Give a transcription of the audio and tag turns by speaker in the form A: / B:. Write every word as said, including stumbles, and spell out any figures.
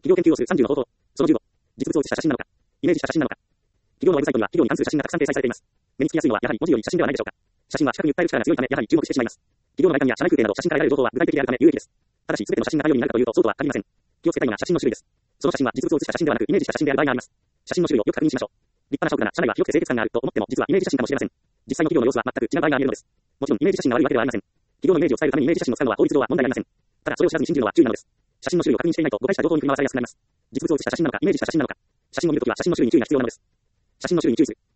A: 企業研究をするさんじゅうの方法。そのじゅうご。実物を写した写真なのか。イメージした写真なのか。企業のウェブサイトには企業に関する写真がたくさん掲載されています。目につきやすいのはやはり文字より写真ではないでしょうか。写真は視覚に訴える力が強いため、やはり注目してしまいます。企業の内観や社内風景など写真から得られる情報は具体的であるため有益です。ただし、すべての写真が対応になるかというと、そうとは限りません。気をつけたいのが写真の種類です。その写真は実物を写した写真ではなく、イメージした写真である場合があります。写真の種類をよく確認しましょう。立派な社屋な社内は広くて清潔感があると思っても、実はイメージ写真かもしれません。実際の企業の様子は全く違う場合があり得るのです。もちろん、イメージ写真が悪いわけではありません。企業のイメージを伝えるためにイメージ写真を使うのは法律上は問題ありません。ただ、それを知らずに信じるのは注意なのです。写真の種類を確認していないと誤解した情報に振り回されやすくなります。実物を写した写真なのか、イメージした写真なのか。写真を見るときは写真の種類に注意が必要なのです。写真の種類に注意する。